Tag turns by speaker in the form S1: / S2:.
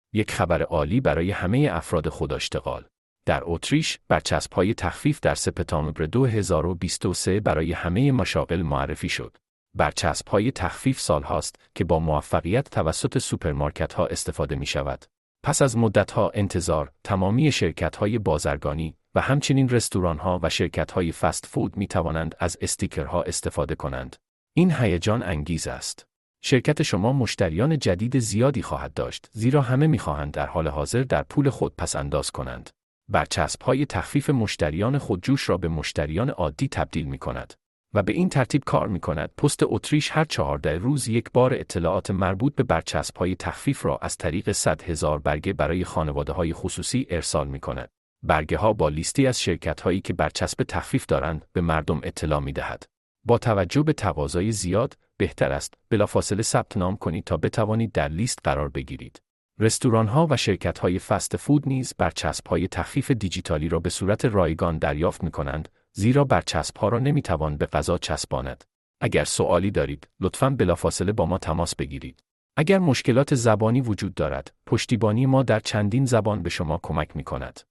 S1: یک خبر عالی برای همه افراد خودآشتغال. در اتریش، برچسب‌های تخفیف در سپتامبر 2023 برای همه مشاغل معرفی شد. برچسب‌های تخفیف سالهاست که با موفقیت توسط سوپرمارکت‌ها استفاده می‌شود. پس از مدت‌ها انتظار، تمامی شرکت‌های بازرگانی و همچنین رستوران‌ها و شرکت‌های فست فود می‌توانند از استیکرها استفاده کنند. این هیجان انگیز است. شرکت شما مشتریان جدید زیادی خواهد داشت، زیرا همه می‌خواهند در حال حاضر در پول خود پس‌انداز کنند. برچسب‌های تخفیف مشتریان خودجوش را به مشتریان عادی تبدیل می‌کند و به این ترتیب کار می‌کند. پست اتریش هر 14 روز یک بار اطلاعات مربوط به برچسب‌های تخفیف را از طریق 100,000 برگه برای خانواده‌های خصوصی ارسال می‌کند. برگه‌ها با لیستی از شرکت‌هایی که برچسب تخفیف دارند به مردم اطلاع می‌دهد. با توجه به تقاضای زیاد، بهتر است بلافاصله ثبت نام کنید تا بتوانید در لیست قرار بگیرید. رستوران‌ها و شرکت‌های فست فود نیز برچسب‌های تخفیف دیجیتالی را به صورت رایگان دریافت می‌کنند، زیرا برچسب‌ها را نمی‌توان به غذا چسباند. اگر سوالی دارید، لطفاً بلافاصله با ما تماس بگیرید. اگر مشکلات زبانی وجود دارد، پشتیبانی ما در چندین زبان به شما کمک می‌کند.